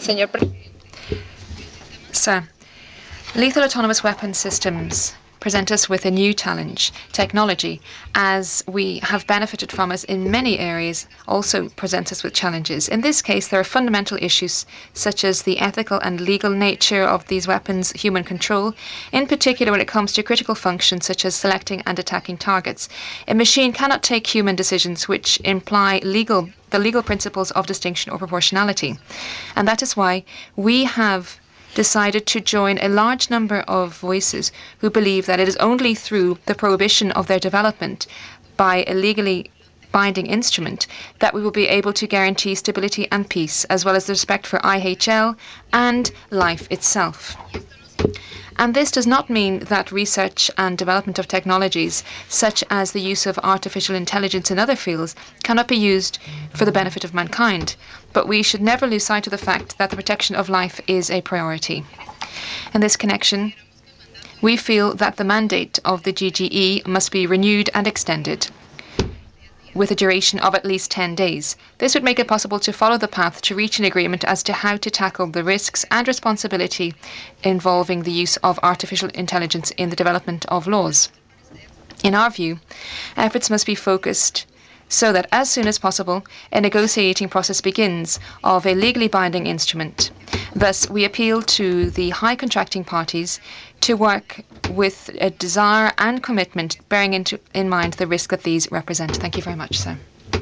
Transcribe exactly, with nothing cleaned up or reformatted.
Sir, lethal autonomous weapon systems present us with a new challenge. Technology, as we have benefited from us in many areas, also presents us with challenges. In this case, there are fundamental issues such as the ethical and legal nature of these weapons, human control, in particular when it comes to critical functions such as selecting and attacking targets. A machine cannot take human decisions which imply legal the legal principles of distinction or proportionality. And that is why we have decided to join a large number of voices who believe that it is only through the prohibition of their development by a legally binding instrument that we will be able to guarantee stability and peace, as well as the respect for I H L and life itself. And this does not mean that research and development of technologies, such as the use of artificial intelligence in other fields, cannot be used for the benefit of mankind. But we should never lose sight of the fact that the protection of life is a priority. In this connection, we feel that the mandate of the G G E must be renewed and extended, with a duration of at least ten days. This would make it possible to follow the path to reach an agreement as to how to tackle the risks and responsibility involving the use of artificial intelligence in the development of laws. In our view, efforts must be focused so that as soon as possible, a negotiating process begins of a legally binding instrument. Thus, we appeal to the high contracting parties to work with a desire and commitment, bearing into, in mind the risk that these represent. Thank you very much, sir.